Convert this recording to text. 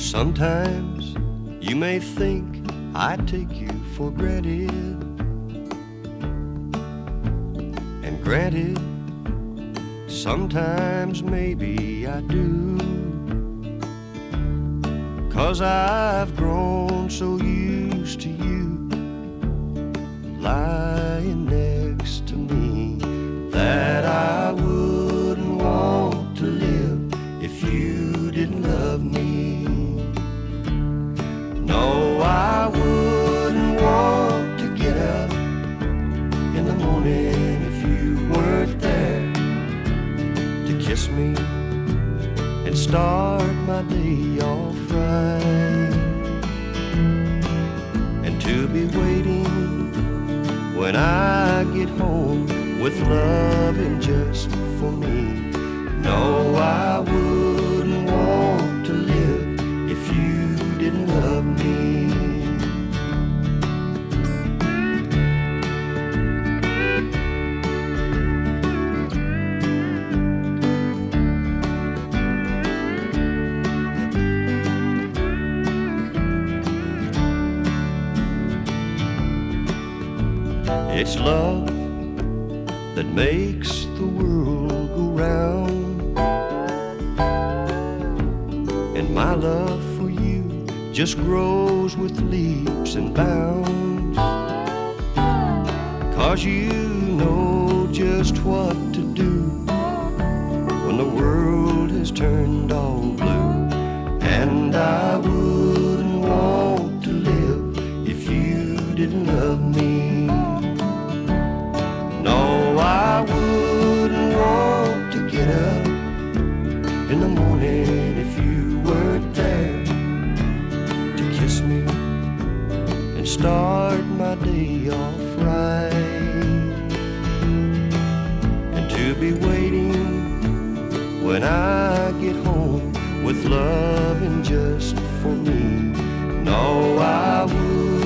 Sometimes you may think I take you for granted, and granted, sometimes maybe I do, 'cause I've grown so used to you lying next to me that I wouldn't want to live if you didn't love me. No, I wouldn't want to get up in the morning if you weren't there to kiss me and start my day off right, and to be waiting when I get home with loving just for me. No, I wouldn't want to live if you didn't love me. It's love that makes the world go round, and my love for you just grows with leaps and bounds, 'cause you know just what to do when the world has turned all blue. And I wouldn't want to live if you didn't love me. No, I wouldn't want to get up in the morning if you weren't there to kiss me and start my day off right, and to be waiting when I get home with loving just for me. No, I would